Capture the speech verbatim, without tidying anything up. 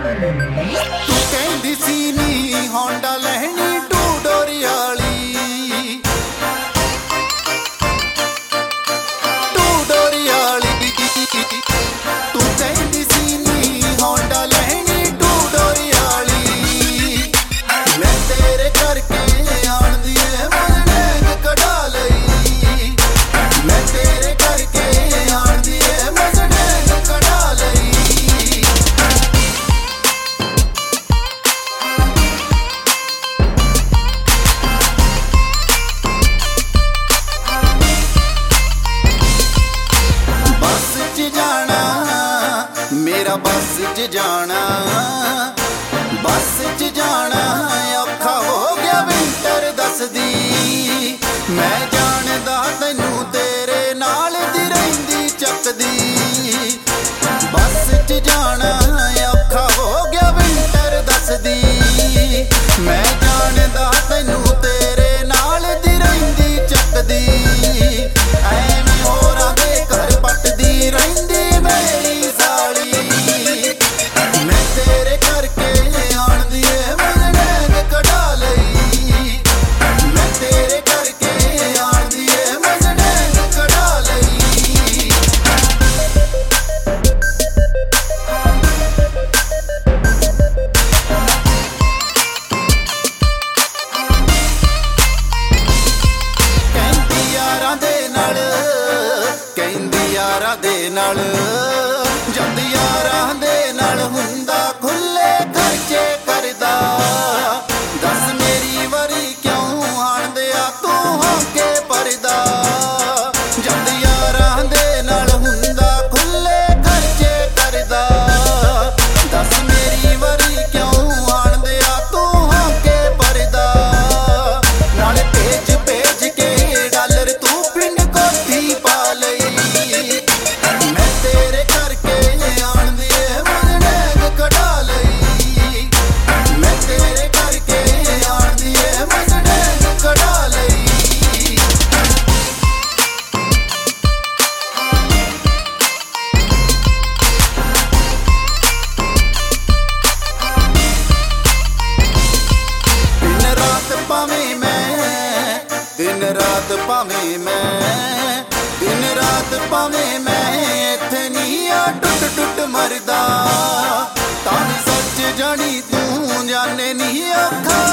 तू कहंदी सी नी Honda लहनी to डोरी वाली, टू डोरी वाली। तू कहंदी सी नी होंडा लहनी टू डोरी वाली। मैं तेरे करके आन दिए मजनैन कढ़ा लई। मैं तेरे करके आन दिए मजनैन कढ़ा लई। मेरा बस च जाना, बस च जाना औखा हो गया विंटर दसदी। मैं जानदा तैनू तेरे नाल दी रहिंदी चकदी। बस च जाना औखा हो गया विंटर दसदी। मैं जानदा तैनू तेरे नाल दी रहिंदी चकदी। ऐवें होरां दे घर पटदी रहिंदी मेरी साली। मैं तेरे करके आन दिए मजनैन कढ़ा लई। मैं तेरे करके आन दिए मजनैन कढ़ा लई। कहंदी यारां दे नाल, कहंदी यारां दे नाल, जद यारां दे नाल हुंदा खुले खर्चे करदा। दस मेरी वारी क्यों आन दिया तू होके परदा। जद यारां दे नाल हुंदा खुले खर्चे करदा। दस मेरी वारी क्यों आन दिया तू होके परदा। नाले भेज भेज के डॉलर तू पिंड कोठी पा लई। मैं तेरे करके आन दिए मजनैन कढ़ा लई। मैं तेरे करके आन दिए मजनैन कढ़ा लई। दिन रात पावें मैं, दिन रात पावें मैं, दिन रात पावें मैं इत्थे नी आ टुट टुट मरदा। तां सच जानी तू जाने नी औखा